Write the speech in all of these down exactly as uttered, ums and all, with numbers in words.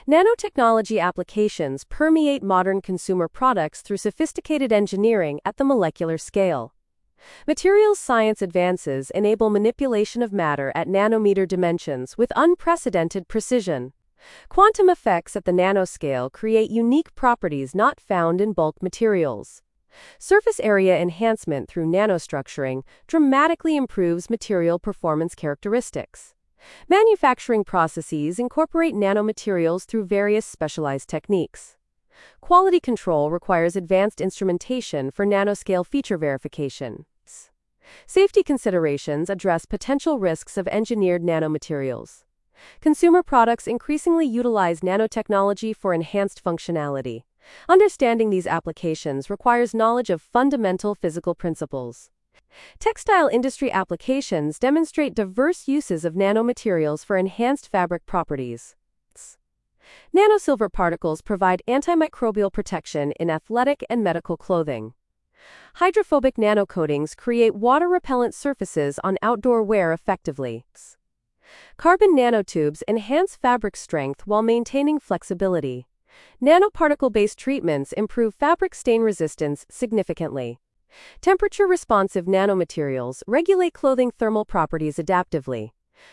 Nanotechnology applications permeate modern consumer products through sophisticated engineering at the molecular scale. Materials science advances enable manipulation of matter at nanometer dimensions with unprecedented precision. Quantum effects at the nanoscale create unique properties not found in bulk materials. Surface area enhancement through nanostructuring dramatically improves material performance characteristics. Manufacturing processes incorporate nanomaterials through various specialized techniques. Quality control requires advanced instrumentation for nanoscale feature verification. Safety considerations address potential risks of engineered nanomaterials. Consumer products increasingly utilize nanotechnology for enhanced functionality. Understanding these applications requires knowledge of fundamental physical principles. Textile industry applications demonstrate diverse uses of nanomaterials for enhanced fabric properties. Nanosilver particles provide antimicrobial protection in athletic and medical clothing. Hydrophobic nanocoatings create water-repellent surfaces on outdoor wear effectively. Carbon nanotubes enhance fabric strength while maintaining flexibility. Nanoparticle-based treatments improve fabric stain resistance significantly. Temperature-responsive nanomaterials regulate clothing thermal properties adaptively.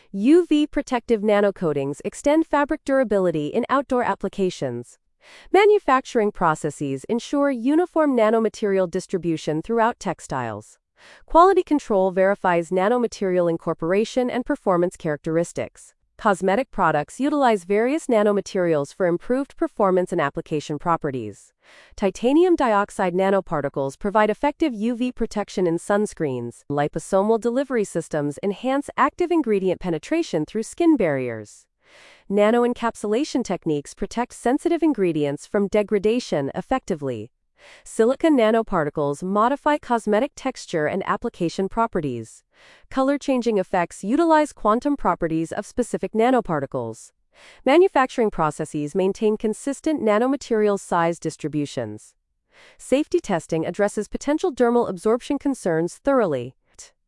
U V protective nanocoatings extend fabric durability in outdoor applications. Manufacturing processes ensure uniform nanomaterial distribution throughout textiles. Quality control verifies nanomaterial incorporation and performance characteristics. Cosmetic products utilize various nanomaterials for improved performance and application properties. Titanium dioxide nanoparticles provide effective U V protection in sunscreens. Liposomal delivery systems enhance active ingredient penetration through skin barriers. Nanoencapsulation techniques protect sensitive ingredients from degradation effectively. Silicon nanoparticles modify cosmetic texture and application properties. Color-changing effects utilize quantum properties of specific nanoparticles. Manufacturing processes maintain consistent nanomaterial size distributions. Safety testing addresses potential dermal absorption concerns thoroughly.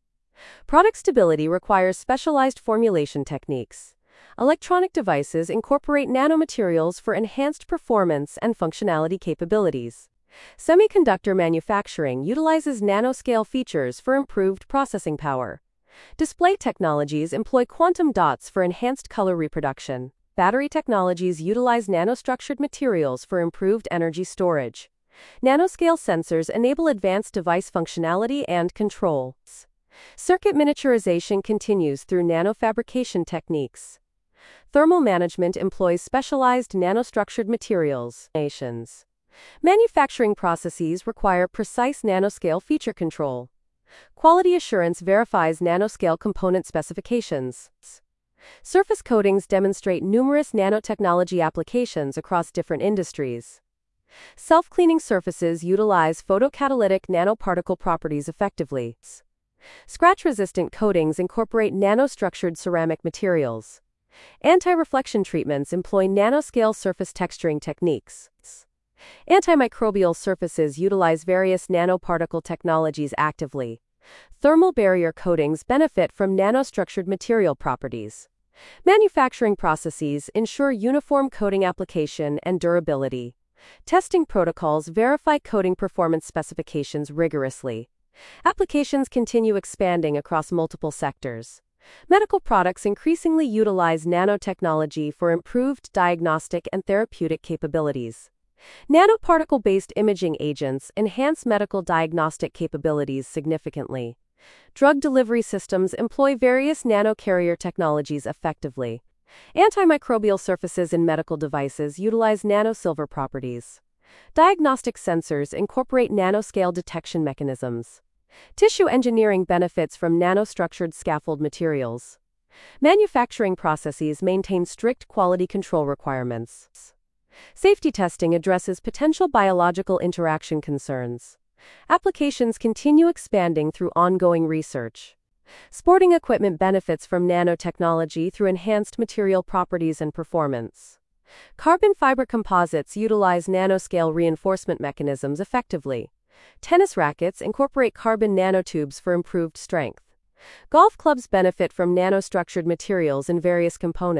Product stability requires specialized formulation techniques. Electronic devices incorporate nanomaterials for enhanced performance and functionality capabilities. Semiconductor manufacturing utilizes nanoscale features for improved processing power. Display technologies employ quantum dots for enhanced color reproduction. Battery technologies utilize nanostructured materials for improved energy storage. Nanoscale sensors enable advanced device functionality and control. Circuit miniaturization continues through nanofabrication techniques. Thermal management employs specialized nanostructured materials. Nations. Manufacturing processes require precise nanoscale feature control. Quality assurance verifies nanoscale component specifications. Surface coatings demonstrate numerous nanotechnology applications across different industries. Self-cleaning surfaces utilize photocatalytic nanoparticle properties effectively. Scratch-resistant coatings incorporate nanostructured ceramic materials. Anti-reflection treatments employ nanoscale surface texturing techniques. Antimicrobial surfaces utilize various nanoparticle technologies actively. Thermal barrier coatings benefit from nanostructured material properties. Manufacturing processes ensure uniform coating application and durability. Testing protocols verify coating performance specifications rigorously. Applications continue expanding across multiple sectors. Medical products increasingly utilize nanotechnology for improved diagnostic and therapeutic capabilities. Nanoparticle-based imaging agents enhance medical diagnostic capabilities significantly. Drug delivery systems employ various nanocarrier technologies effectively. Antimicrobial surfaces in medical devices utilize nanosilver properties. Diagnostic sensors incorporate nanoscale detection mechanisms. Tissue engineering benefits from nanostructured scaffold materials. Manufacturing processes maintain strict quality control requirements. Safety testing addresses potential biological interaction concerns. Applications continue expanding through ongoing research. Sporting equipment benefits from nanotechnology through enhanced material properties and performance. Carbon fiber composites utilize nanoscale reinforcement mechanisms effectively. Tennis rackets incorporate carbon nanotubes for improved strength. Golf clubs benefit from nanostructured materials in various components.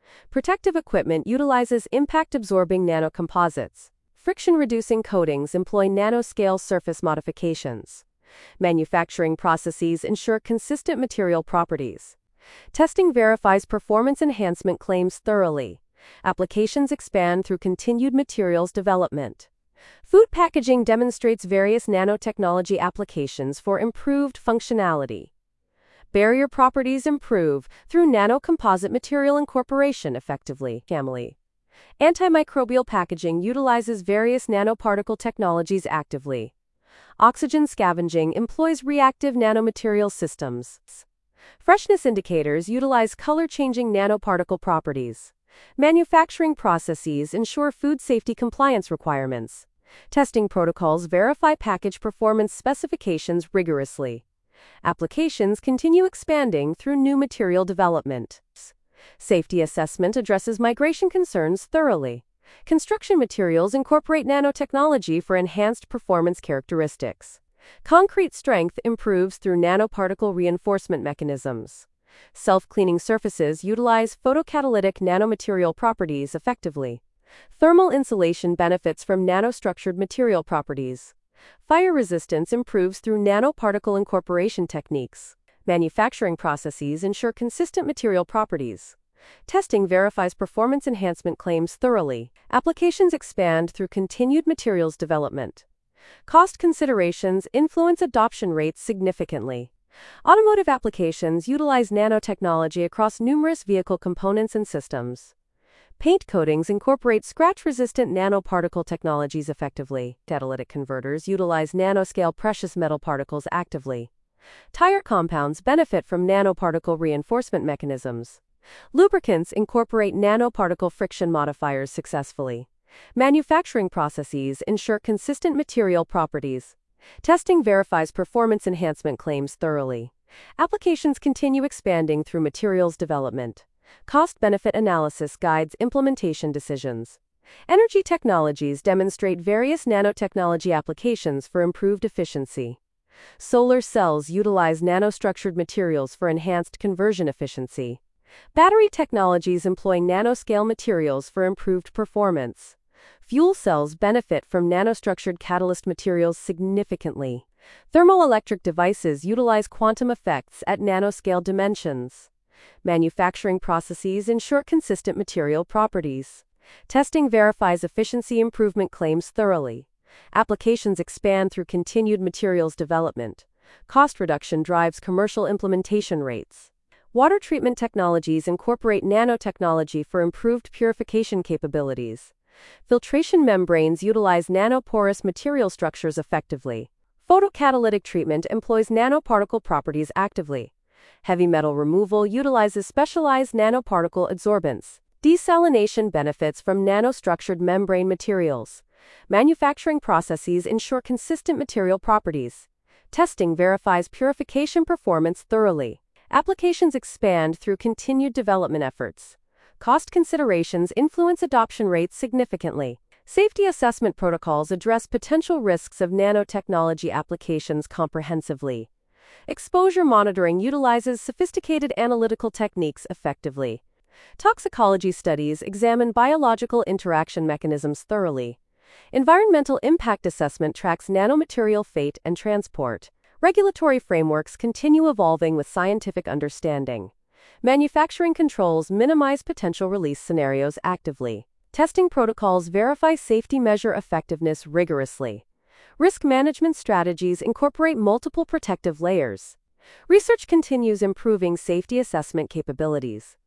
Protective equipment utilizes impact-absorbing nanocomposites. Friction-reducing coatings employ nanoscale surface modifications. Manufacturing processes ensure consistent material properties. Testing verifies performance enhancement claims thoroughly. Applications expand through continued materials development. Food packaging demonstrates various nanotechnology applications for improved functionality. Barrier properties improve through nanocomposite material incorporation effectively. Family. Antimicrobial packaging utilizes various nanoparticle technologies actively. Oxygen scavenging employs reactive nanomaterial systems. Freshness indicators utilize color-changing nanoparticle properties. Manufacturing processes ensure food safety compliance requirements. Testing protocols verify package performance specifications rigorously. Applications continue expanding through new material development. Safety assessment addresses migration concerns thoroughly. Construction materials incorporate nanotechnology for enhanced performance characteristics. Concrete strength improves through nanoparticle reinforcement mechanisms. Self-cleaning surfaces utilize photocatalytic nanomaterial properties effectively. Thermal insulation benefits from nanostructured material properties. Fire resistance improves through nanoparticle incorporation techniques. Manufacturing processes ensure consistent material properties. Testing verifies performance enhancement claims thoroughly. Applications expand through continued materials development. Cost considerations influence adoption rates significantly. Automotive applications utilize nanotechnology across numerous vehicle components and systems. Paint coatings incorporate scratch-resistant nanoparticle technologies effectively. Catalytic converters utilize nanoscale precious metal particles actively. Tire compounds benefit from nanoparticle reinforcement mechanisms. Lubricants incorporate nanoparticle friction modifiers successfully. Manufacturing processes ensure consistent material properties. Testing verifies performance enhancement claims thoroughly. Applications continue expanding through materials development. Cost-benefit analysis guides implementation decisions. Energy technologies demonstrate various nanotechnology applications for improved efficiency. Solar cells utilize nanostructured materials for enhanced conversion efficiency. Battery technologies employ nanoscale materials for improved performance. Fuel cells benefit from nanostructured catalyst materials significantly. Thermoelectric devices utilize quantum effects at nanoscale dimensions. Manufacturing processes ensure consistent material properties. Testing verifies efficiency improvement claims thoroughly. Applications expand through continued materials development. Cost reduction drives commercial implementation rates. Water treatment technologies incorporate nanotechnology for improved purification capabilities. Filtration membranes utilize nanoporous material structures effectively. Photocatalytic treatment employs nanoparticle properties actively. Heavy metal removal utilizes specialized nanoparticle adsorbents. Desalination benefits from nanostructured membrane materials. Manufacturing processes ensure consistent material properties. Testing verifies purification performance thoroughly. Applications expand through continued development efforts. Cost considerations influence adoption rates significantly. Safety assessment protocols address potential risks of nanotechnology applications comprehensively. Exposure monitoring utilizes sophisticated analytical techniques effectively. Toxicology studies examine biological interaction mechanisms thoroughly. Environmental impact assessment tracks nanomaterial fate and transport. Regulatory frameworks continue evolving with scientific understanding. Manufacturing controls minimize potential release scenarios actively. Testing protocols verify safety measure effectiveness rigorously. Risk management strategies incorporate multiple protective layers. Research continues improving safety assessment capabilities.